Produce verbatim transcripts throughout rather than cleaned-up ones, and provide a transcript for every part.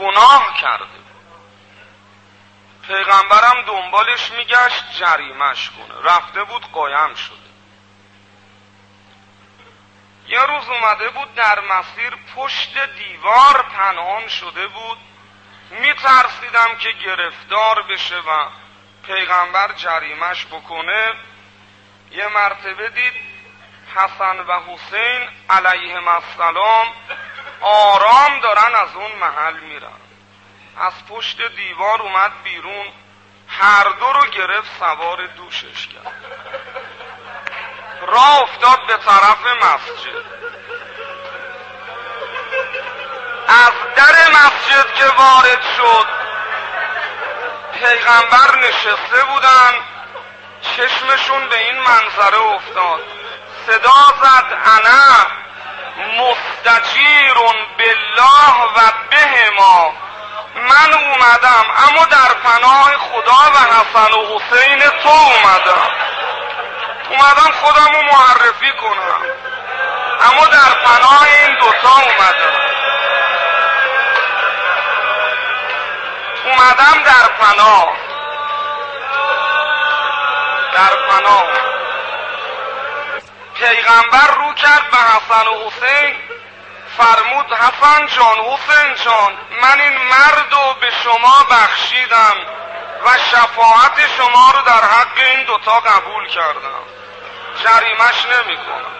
گناه کرده. پیغمبرم دنبالش میگشت جریمش کنه. رفته بود قایم شده. یه روز اومده بود در مسیر پشت دیوار پنهان شده بود. میترسیدم که گرفتار بشه و پیغمبر جریمش بکنه. یه مرتبه دید حسن و حسین علیهم السلام آرام دارن از اون محل میرن. از پشت دیوار اومد بیرون، هر دو رو گرفت سوار دوشش کرد. راه افتاد به طرف مسجد. از در مسجد که وارد شد پیغمبر نشسته بودن، چشمشون به این منظره افتاد. صدا زد انا مستجیر بالله و بهما، من اومدم اما در پناه خدا و حسن و حسین تو اومدم. اومدم خودمو معرفی کنم اما در پناه این دوتا اومدم. اومدم در پناه در پناه پیغمبر رو کرد به حسن و حسین، فرمود حسن جان، حسین جان، من این مرد رو به شما بخشیدم و شفاعت شما رو در حق این دوتا قبول کردم، جریمش نمی کنم.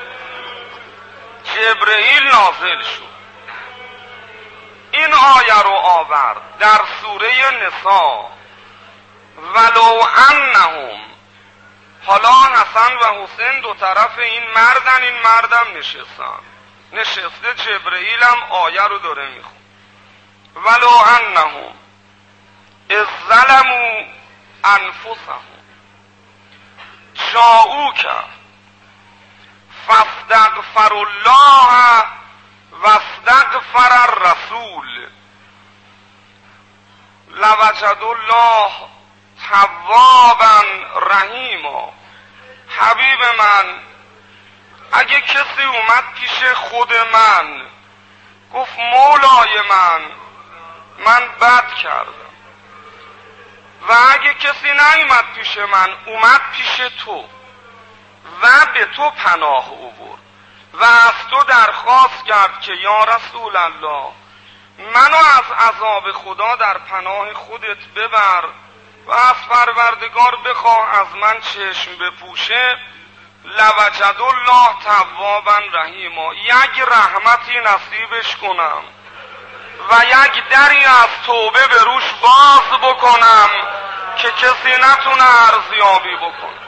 جبرئیل نازل شد، این آیه رو آورد در سوره نساء، ولو انهم. حالا حسن و حسین دو طرف این مردن، این مردم نشستن، نشسته جبرئیل هم آیه رو داره میخون. ولو انهم اذ ظلموا انفسهم جاءوک فاستغفر الله واستغفر الرسول لوجد الله توابا رحیما. حبیب من، اگه کسی اومد پیش خود من گفت مولای من من بد کردم، و اگه کسی نیومد پیش من اومد پیش تو و به تو پناه آورد و از تو درخواست کرد که یا رسول الله منو از عذاب خدا در پناه خودت ببر و از پروردگار بخواه از من چشم بپوشه، لوجد الله توابا رحیما، یک رحمتی نصیبش کنم و یک دری از توبه به روش باز بکنم که کسی نتونه ارزیابی بکنه.